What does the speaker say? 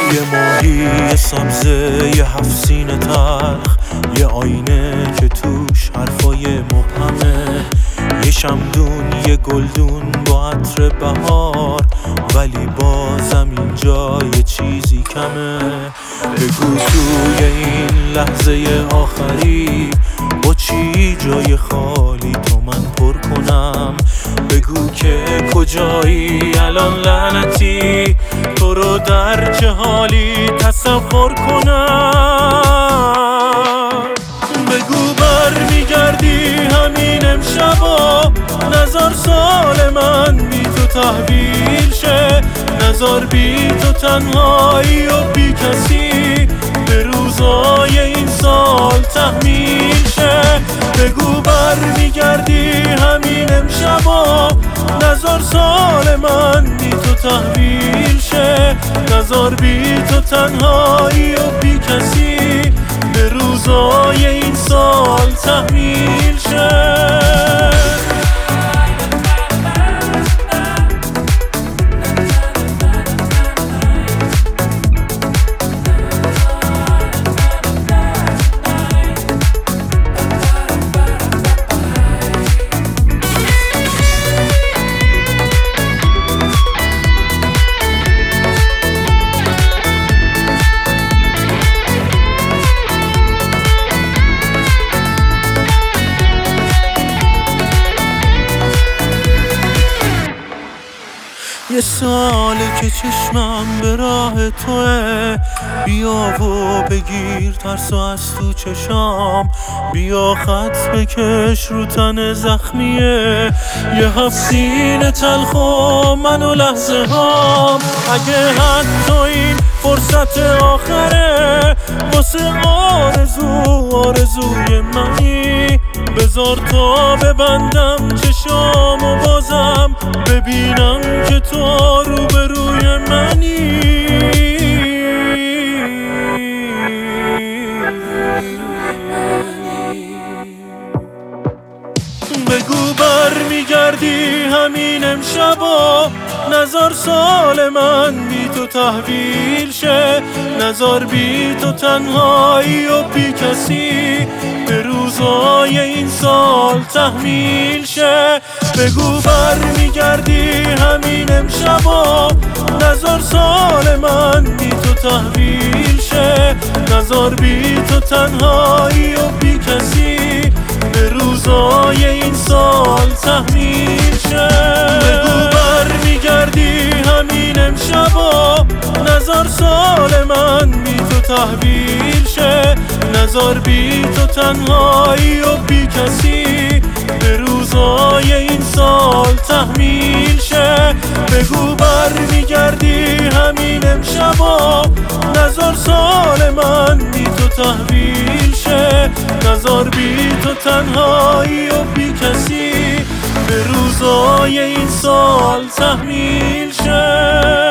یه ماهی سبزه، یه 7 سینه تلخ، یه آینه که توش حرفای مبهمه، یه شمدون، یه گلدون با عطر بهار، ولی بازم اینجا یه چیزی کمه. بگو توی این لحظه آخری با چی جای خالی تو من پر کنم. بگو که کجایی الان لعنتی، تو رو در چه حالی تصور کنم. بگو برمیگردی همین امشبا، نذار سال من بی تو تحویل شه، نذار بی تو تنهایی و بی کسی به روزای این سال تحمیل شه. بگو برمیگردی همین امشبا، نذار سال من بی تو تحویل شه، نذار بی تو تنهایی و بی کسی به روزای این سال تحمیل شه. یه ساله که چشمم به راه توه، بیا و بگیر ترسو از تو چشام، بیا خط بکش رو تن زخمیه، یه 7 سینه تلخ و من و لحظه هام. اگه حتی این فرصت آخره واسه آرزوی منی، بذار تا ببندم چشام و بازم ببینم که تو روبروی منی. بگو برمیگردی همین امشبا، نذار سال من بی تو تحویل شه، نذار بی تو تنهایی و بی کسی به روزای این سال تحمیل شه. بگو برمیگردی همین امشبا، نذار سال من بی تو تحویل شه، نذار بی تو تنهایی و بی کسی به روزای این سال تحمیل شه. بگو برمیگردی همین امشبا، نذار سال من بی تو تحویل شه، نذار بی تو تنهایی و بی کسی به روزای این سال تحمیل شه. بگو برمیگردی همین امشبا، نذار سال من بی تو تحویل شه، نذار بی تو تنهایی و بی کسی به روزای این سال تحمیل شه.